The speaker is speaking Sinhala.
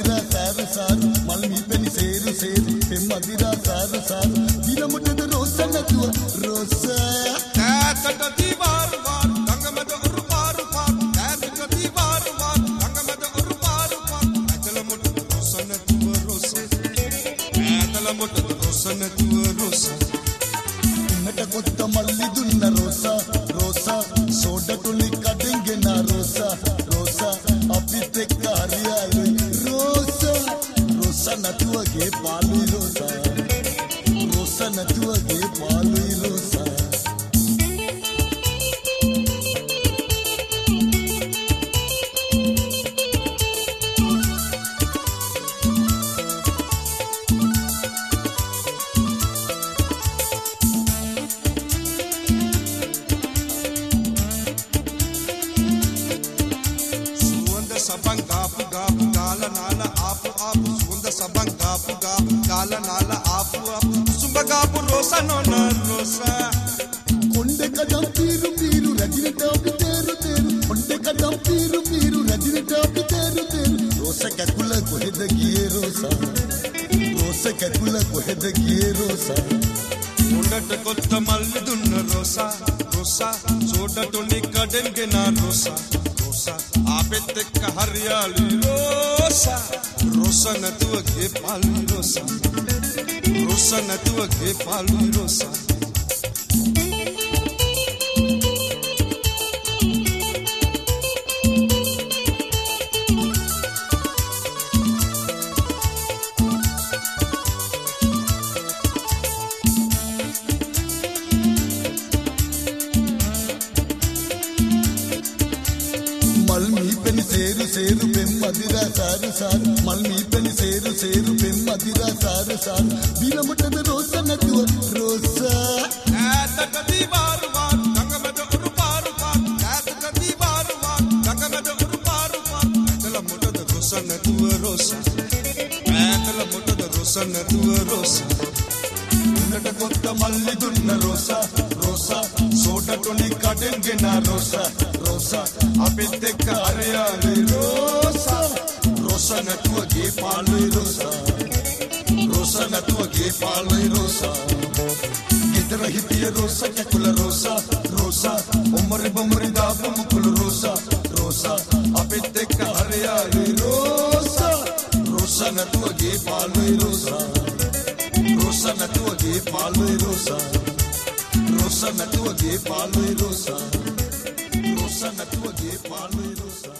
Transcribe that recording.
මදිරා සාර සාර මල් මීපෙනි සේරු සේරු පෙම් මදිරා සාර සාර දිනමුටද රෝස නැතුව රෝස ඈතට දීවාර වාර ළඟමද උරු පාරු පාර ඈතට දීවාර වාර ළඟමද උරු පාරු පාර ඇතල මුටද රෝස නැතුව රෝස ඇතල මුටද රෝස නැතුව රෝස ඉන්නට කොත්ත මල්ලි දුන්න රෝස රෝස සෝඩ තුලි කඩෙන්ගෙන රෝස රෝස අපිට කාර්යයි රෝස රෝස නැතුවගේ පාළුයි රෝස රෝස නැතුවගේ පාළුයි රෝස sabang gapu gapu gala nala apu apu sunda sabang gapu gapu gala nala apu apu sumba gapu rosa nona rosa konde kadam piru piru rajinita api teru teru konde kadam piru piru rajinita api teru teru rosa kakula koheda giye rosa rosa kakula koheda giye rosa undat kotta malli dunna rosa rosa soda toni kaden gena rosa आपෙත් එක්ක හරියාලි රෝසා රෝසා නැතුවගේ පාළුයි රෝසා රෝසා නැතුවගේ පාළුයි රෝසා මල් මීපෙනි සේරු සේරු පෙම් මදිරා සාර සාර මල් මීපෙනි සේරු සේරු පෙම් මදිරා සාර සාර දිනමුටද රෝස නැතුව රෝස ඈතට දීවාර වාර ළඟමද උරු පාරු පාර ඈතට දීවාර වාර ළඟමද උරු පාරු පාර ඇතල මුටද රෝස නැතුව රෝස ඇතල මුටද රෝස නැතුව රෝස උන්නට කොත්ත මල්ලි දුන්න රෝස රෝස සෝඩ ටොනි කඩෙන්ගෙන රෝස රෝස අපිත් එක්ක හරියාලි රෝස රෝස නැතුවගේ පාළුයි රෝස රෝස නැතුවගේ පාළුයි රෝස ගෙදර හිටිය රෝස කකුල රෝස රෝස ඔම්මරි බොම්මරි දාපු මුකුළු රෝස රෝස අපිත් එක්ක හරියාලි රෝස රෝස නැතුවගේ පාළුයි රෝස රෝස නැතුවගේ පාළුයි රෝස රෝස නැතුවගේ පාළුයි රෝස rosa natuwage palu rosa